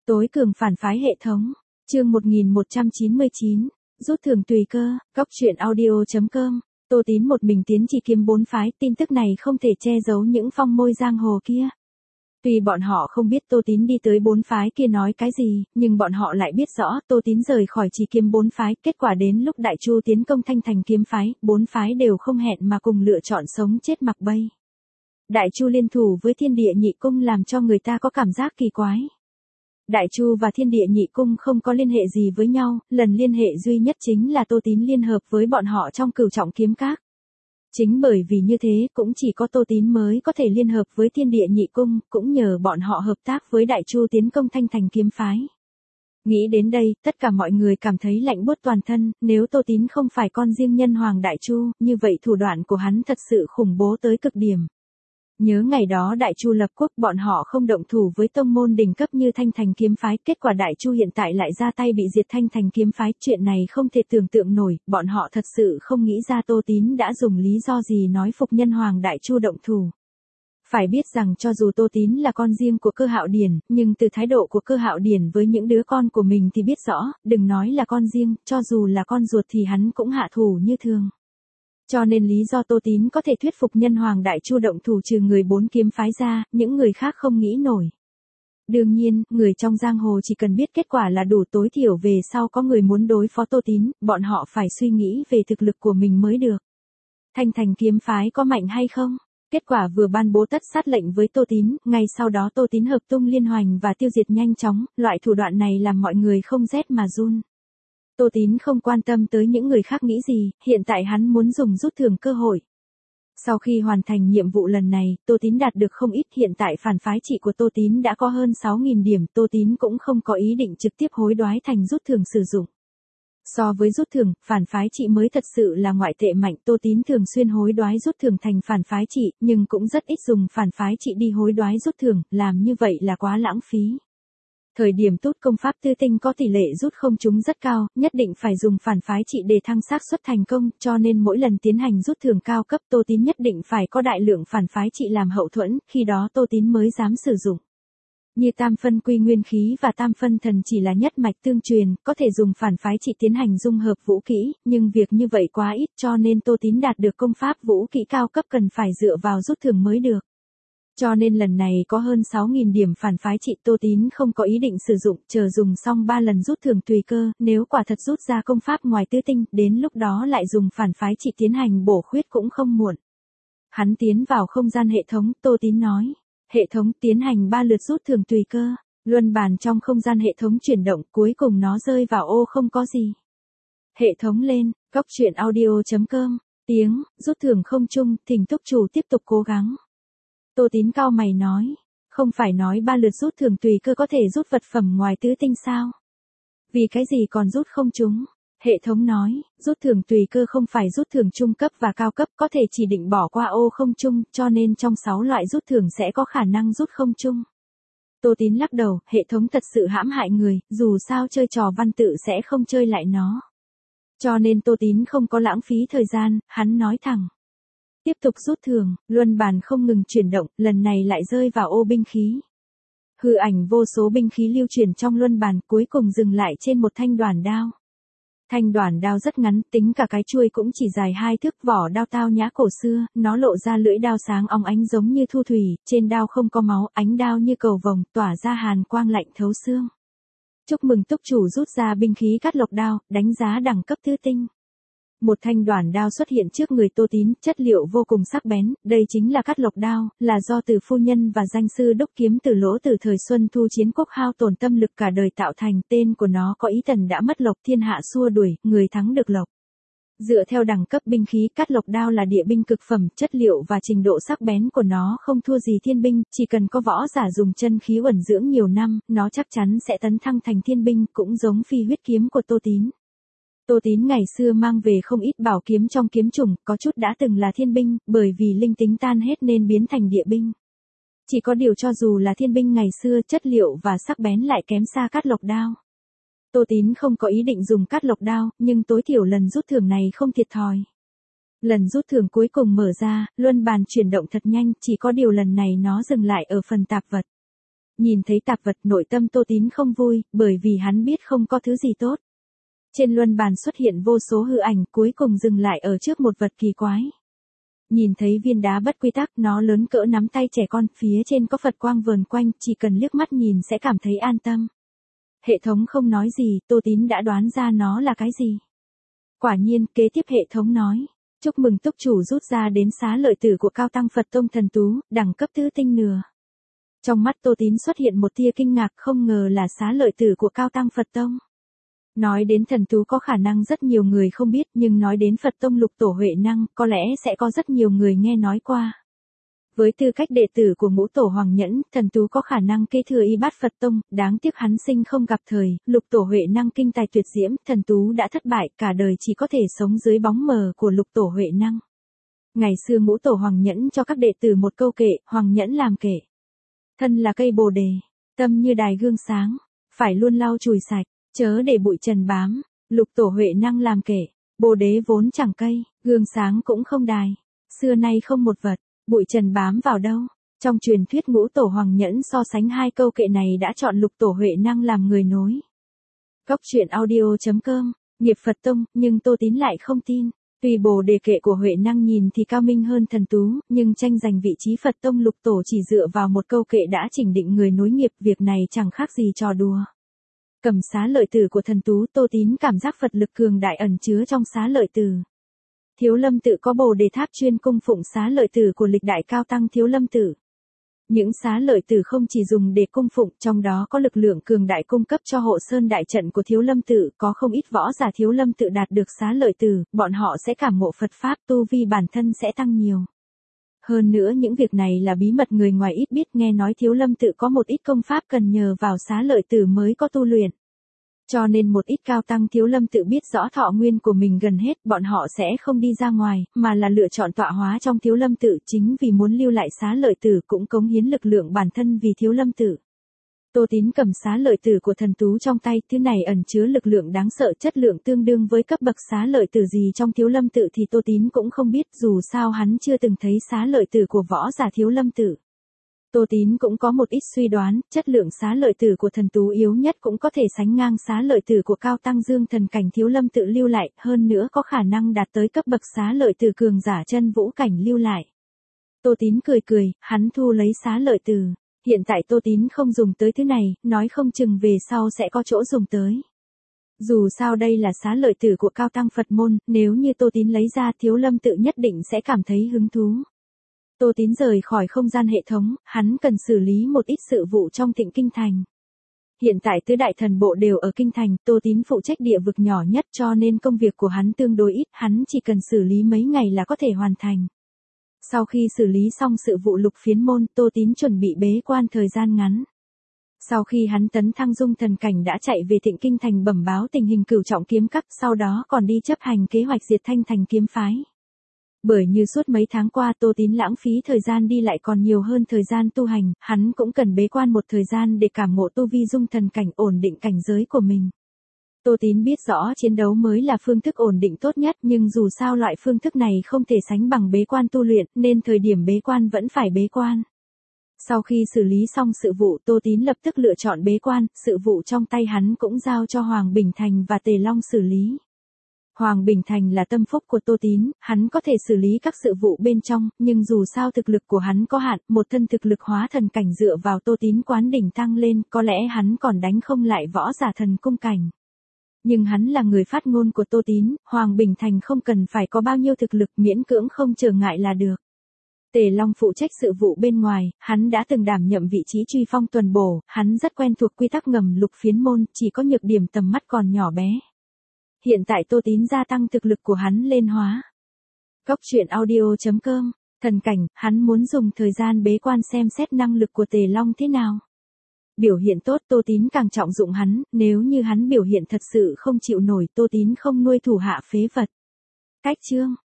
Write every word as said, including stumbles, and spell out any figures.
Tối cường phản phái hệ thống. Chương một nghìn một trăm chín mươi chín. Rút thưởng tùy cơ. Cóc truyện audio chấm com. Tô Tín một mình tiến chỉ kiếm bốn phái, tin tức này không thể che giấu những phong môi giang hồ kia. Tuy bọn họ không biết Tô Tín đi tới bốn phái kia nói cái gì, nhưng bọn họ lại biết rõ Tô Tín rời khỏi chỉ kiếm bốn phái, kết quả đến lúc Đại Chu tiến công Thanh Thành kiếm phái, bốn phái đều không hẹn mà cùng lựa chọn sống chết mặc bay. Đại Chu liên thủ với Thiên Địa Nhị Cung làm cho người ta có cảm giác kỳ quái. Đại Chu và Thiên Địa Nhị Cung không có liên hệ gì với nhau, lần liên hệ duy nhất chính là Tô Tín liên hợp với bọn họ trong Cửu Trọng Kiếm Các. Chính bởi vì như thế, cũng chỉ có Tô Tín mới có thể liên hợp với Thiên Địa Nhị Cung, cũng nhờ bọn họ hợp tác với Đại Chu tiến công Thanh Thành kiếm phái. Nghĩ đến đây, tất cả mọi người cảm thấy lạnh buốt toàn thân, nếu Tô Tín không phải con riêng nhân hoàng Đại Chu, như vậy thủ đoạn của hắn thật sự khủng bố tới cực điểm. Nhớ ngày đó Đại Chu lập quốc, bọn họ không động thủ với tông môn đỉnh cấp như Thanh Thành kiếm phái, kết quả Đại Chu hiện tại lại ra tay bị diệt Thanh Thành kiếm phái, chuyện này không thể tưởng tượng nổi, bọn họ thật sự không nghĩ ra Tô Tín đã dùng lý do gì nói phục nhân hoàng Đại Chu động thủ. Phải biết rằng cho dù Tô Tín là con riêng của Cơ Hạo Điển, nhưng từ thái độ của Cơ Hạo Điển với những đứa con của mình thì biết rõ, đừng nói là con riêng, cho dù là con ruột thì hắn cũng hạ thủ như thường. Cho nên lý do Tô Tín có thể thuyết phục nhân hoàng Đại Chu động thủ trừ người bốn kiếm phái ra, những người khác không nghĩ nổi. Đương nhiên, người trong giang hồ chỉ cần biết kết quả là đủ, tối thiểu về sau có người muốn đối phó Tô Tín, bọn họ phải suy nghĩ về thực lực của mình mới được. Thanh Thành kiếm phái có mạnh hay không? Kết quả vừa ban bố tất sát lệnh với Tô Tín, ngay sau đó Tô Tín hợp tung liên hoành và tiêu diệt nhanh chóng, loại thủ đoạn này làm mọi người không rét mà run. Tô Tín không quan tâm tới những người khác nghĩ gì, hiện tại hắn muốn dùng rút thưởng cơ hội. Sau khi hoàn thành nhiệm vụ lần này, Tô Tín đạt được không ít, hiện tại phản phái trị của Tô Tín đã có hơn sáu nghìn điểm, Tô Tín cũng không có ý định trực tiếp hối đoái thành rút thưởng sử dụng. So với rút thưởng, phản phái trị mới thật sự là ngoại tệ mạnh, Tô Tín thường xuyên hối đoái rút thưởng thành phản phái trị, nhưng cũng rất ít dùng phản phái trị đi hối đoái rút thưởng, làm như vậy là quá lãng phí. Thời điểm tốt công pháp tư tinh có tỷ lệ rút không trúng rất cao, nhất định phải dùng phản phái trị để thăng xác suất thành công, cho nên mỗi lần tiến hành rút thưởng cao cấp Tô Tín nhất định phải có đại lượng phản phái trị làm hậu thuẫn, khi đó Tô Tín mới dám sử dụng. Như tam phân quy nguyên khí và tam phân thần chỉ là nhất mạch tương truyền, có thể dùng phản phái trị tiến hành dung hợp vũ kỹ, nhưng việc như vậy quá ít cho nên Tô Tín đạt được công pháp vũ kỹ cao cấp cần phải dựa vào rút thưởng mới được. Cho nên lần này có hơn sáu nghìn điểm phản phái trị, Tô Tín không có ý định sử dụng, chờ dùng xong ba lần rút thưởng tùy cơ, nếu quả thật rút ra công pháp ngoài tứ tinh, đến lúc đó lại dùng phản phái trị tiến hành bổ khuyết cũng không muộn. Hắn tiến vào không gian hệ thống, Tô Tín nói. Hệ thống tiến hành ba lượt rút thưởng tùy cơ, luân bàn trong không gian hệ thống chuyển động, cuối cùng nó rơi vào ô không có gì. Hệ thống lên, cóc truyện audio chấm com, tiếng, rút thưởng không chung, thỉnh túc chủ tiếp tục cố gắng. Tô Tín cau mày nói, không phải nói ba lượt rút thưởng tùy cơ có thể rút vật phẩm ngoài tứ tinh sao? Vì cái gì còn rút không trúng? Hệ thống nói, rút thưởng tùy cơ không phải rút thưởng trung cấp và cao cấp, có thể chỉ định bỏ qua ô không chung, cho nên trong sáu loại rút thưởng sẽ có khả năng rút không chung. Tô Tín lắc đầu, hệ thống thật sự hãm hại người, dù sao chơi trò văn tự sẽ không chơi lại nó. Cho nên Tô Tín không có lãng phí thời gian, hắn nói thẳng. Tiếp tục rút thưởng, luân bàn không ngừng chuyển động, lần này lại rơi vào ô binh khí. Hư ảnh vô số binh khí lưu chuyển trong luân bàn, cuối cùng dừng lại trên một thanh đoản đao. Thanh đoản đao rất ngắn, tính cả cái chuôi cũng chỉ dài hai thước, vỏ đao tao nhã cổ xưa, nó lộ ra lưỡi đao sáng óng ánh giống như thu thủy, trên đao không có máu, ánh đao như cầu vồng, tỏa ra hàn quang lạnh thấu xương. Chúc mừng túc chủ rút ra binh khí cát lộc đao, đánh giá đẳng cấp tứ tinh. Một thanh đoản đao xuất hiện trước người Tô Tín, chất liệu vô cùng sắc bén, đây chính là cát lộc đao, là do Từ phu nhân và danh sư đúc kiếm Từ Lỗ từ thời Xuân Thu chiến quốc hao tổn tâm lực cả đời tạo thành, tên của nó có ý tần đã mất lộc, thiên hạ xua đuổi, người thắng được lộc. Dựa theo đẳng cấp binh khí, cát lộc đao là địa binh cực phẩm, chất liệu và trình độ sắc bén của nó không thua gì thiên binh, chỉ cần có võ giả dùng chân khí uẩn dưỡng nhiều năm, nó chắc chắn sẽ tấn thăng thành thiên binh, cũng giống phi huyết kiếm của Tô Tín. Tô Tín ngày xưa mang về không ít bảo kiếm trong kiếm chủng, có chút đã từng là thiên binh, bởi vì linh tính tan hết nên biến thành địa binh. Chỉ có điều cho dù là thiên binh ngày xưa, chất liệu và sắc bén lại kém xa cát lộc đao. Tô Tín không có ý định dùng cát lộc đao, nhưng tối thiểu lần rút thưởng này không thiệt thòi. Lần rút thưởng cuối cùng mở ra, luân bàn chuyển động thật nhanh, chỉ có điều lần này nó dừng lại ở phần tạp vật. Nhìn thấy tạp vật nội tâm Tô Tín không vui, bởi vì hắn biết không có thứ gì tốt. Trên luân bàn xuất hiện vô số hư ảnh, cuối cùng dừng lại ở trước một vật kỳ quái. Nhìn thấy viên đá bất quy tắc, nó lớn cỡ nắm tay trẻ con, phía trên có Phật quang vờn quanh, chỉ cần liếc mắt nhìn sẽ cảm thấy an tâm. Hệ thống không nói gì, Tô Tín đã đoán ra nó là cái gì. Quả nhiên, kế tiếp hệ thống nói. Chúc mừng túc chủ rút ra đến xá lợi tử của Cao Tăng Phật Tông Thần Tú, đẳng cấp tứ tinh nửa. Trong mắt Tô Tín xuất hiện một tia kinh ngạc, không ngờ là xá lợi tử của Cao Tăng Phật Tông. Nói đến thần tú có khả năng rất nhiều người không biết, nhưng nói đến Phật Tông Lục Tổ Huệ Năng, có lẽ sẽ có rất nhiều người nghe nói qua. Với tư cách đệ tử của ngũ tổ Hoàng Nhẫn, thần tú có khả năng kế thừa y bát Phật Tông, đáng tiếc hắn sinh không gặp thời, Lục Tổ Huệ Năng kinh tài tuyệt diễm, thần tú đã thất bại, cả đời chỉ có thể sống dưới bóng mờ của Lục Tổ Huệ Năng. Ngày xưa ngũ tổ Hoàng Nhẫn cho các đệ tử một câu kệ, Hoàng Nhẫn làm kệ. Thân là cây bồ đề, tâm như đài gương sáng, phải luôn lau chùi sạch, chớ để bụi trần bám. Lục Tổ Huệ Năng làm kệ, bồ đế vốn chẳng cây, gương sáng cũng không đài, xưa nay không một vật, bụi trần bám vào đâu. Trong truyền thuyết ngũ tổ Hoàng Nhẫn so sánh hai câu kệ này đã chọn Lục Tổ Huệ Năng làm người nối. Góc truyện audio chấm com, nghiệp Phật Tông, nhưng Tô Tín lại không tin. Tuy bồ đề kệ của Huệ Năng nhìn thì cao minh hơn thần tú, nhưng tranh giành vị trí Phật Tông Lục Tổ chỉ dựa vào một câu kệ đã chỉnh định người nối nghiệp, việc này chẳng khác gì trò đùa. Cầm xá lợi tử của thần tú, Tô Tín cảm giác Phật lực cường đại ẩn chứa trong xá lợi tử. Thiếu Lâm tự có bồ đề tháp chuyên cung phụng xá lợi tử của lịch đại cao tăng Thiếu Lâm tự. Những xá lợi tử không chỉ dùng để cung phụng, trong đó có lực lượng cường đại cung cấp cho hộ sơn đại trận của Thiếu Lâm tự, có không ít võ giả Thiếu Lâm tự đạt được xá lợi tử, bọn họ sẽ cảm ngộ Phật pháp, tu vi bản thân sẽ tăng nhiều. Hơn nữa những việc này là bí mật người ngoài ít biết, nghe nói Thiếu Lâm tự có một ít công pháp cần nhờ vào xá lợi tử mới có tu luyện. Cho nên một ít cao tăng Thiếu Lâm tự biết rõ thọ nguyên của mình gần hết, bọn họ sẽ không đi ra ngoài, mà là lựa chọn tọa hóa trong Thiếu Lâm tự, chính vì muốn lưu lại xá lợi tử, cũng cống hiến lực lượng bản thân vì Thiếu Lâm tự. Tô Tín cầm xá lợi tử của thần tú trong tay, thứ này ẩn chứa lực lượng đáng sợ, chất lượng tương đương với cấp bậc xá lợi tử gì trong Thiếu Lâm tự thì Tô Tín cũng không biết, dù sao hắn chưa từng thấy xá lợi tử của võ giả Thiếu Lâm tự. Tô Tín cũng có một ít suy đoán, chất lượng xá lợi tử của thần tú yếu nhất cũng có thể sánh ngang xá lợi tử của cao tăng dương thần cảnh Thiếu Lâm tự lưu lại, hơn nữa có khả năng đạt tới cấp bậc xá lợi tử cường giả chân vũ cảnh lưu lại. Tô Tín cười cười, hắn thu lấy xá lợi tử. Hiện tại Tô Tín không dùng tới thứ này, nói không chừng về sau sẽ có chỗ dùng tới. Dù sao đây là xá lợi tử của cao tăng Phật môn, nếu như Tô Tín lấy ra, Thiếu Lâm tự nhất định sẽ cảm thấy hứng thú. Tô Tín rời khỏi không gian hệ thống, hắn cần xử lý một ít sự vụ trong Tịnh Kinh Thành. Hiện tại tứ đại thần bộ đều ở Kinh Thành, Tô Tín phụ trách địa vực nhỏ nhất cho nên công việc của hắn tương đối ít, hắn chỉ cần xử lý mấy ngày là có thể hoàn thành. Sau khi xử lý xong sự vụ Lục Phiến môn, Tô Tín chuẩn bị bế quan thời gian ngắn. Sau khi hắn tấn thăng dung thần cảnh đã chạy về Tịnh Kinh Thành bẩm báo tình hình Cửu Trọng kiếm các, sau đó còn đi chấp hành kế hoạch diệt Thanh Thành kiếm phái. Bởi như suốt mấy tháng qua Tô Tín lãng phí thời gian đi lại còn nhiều hơn thời gian tu hành, hắn cũng cần bế quan một thời gian để cảm ngộ tu vi dung thần cảnh, ổn định cảnh giới của mình. Tô Tín biết rõ chiến đấu mới là phương thức ổn định tốt nhất, nhưng dù sao loại phương thức này không thể sánh bằng bế quan tu luyện, nên thời điểm bế quan vẫn phải bế quan. Sau khi xử lý xong sự vụ, Tô Tín lập tức lựa chọn bế quan, sự vụ trong tay hắn cũng giao cho Hoàng Bình Thành và Tề Long xử lý. Hoàng Bình Thành là tâm phúc của Tô Tín, hắn có thể xử lý các sự vụ bên trong, nhưng dù sao thực lực của hắn có hạn, một thân thực lực hóa thần cảnh dựa vào Tô Tín quán đỉnh tăng lên, có lẽ hắn còn đánh không lại võ giả thần cung cảnh. Nhưng hắn là người phát ngôn của Tô Tín, Hoàng Bình Thành không cần phải có bao nhiêu thực lực, miễn cưỡng không trở ngại là được. Tề Long phụ trách sự vụ bên ngoài, hắn đã từng đảm nhậm vị trí truy phong tuần bổ, hắn rất quen thuộc quy tắc ngầm Lục Phiến môn, chỉ có nhược điểm tầm mắt còn nhỏ bé. Hiện tại Tô Tín gia tăng thực lực của hắn lên hóa. Góc truyện audio chấm com, thần cảnh, hắn muốn dùng thời gian bế quan xem xét năng lực của Tề Long thế nào. Biểu hiện tốt Tô Tín càng trọng dụng hắn, nếu như hắn biểu hiện thật sự không chịu nổi Tô Tín không nuôi thủ hạ phế vật. Cách chương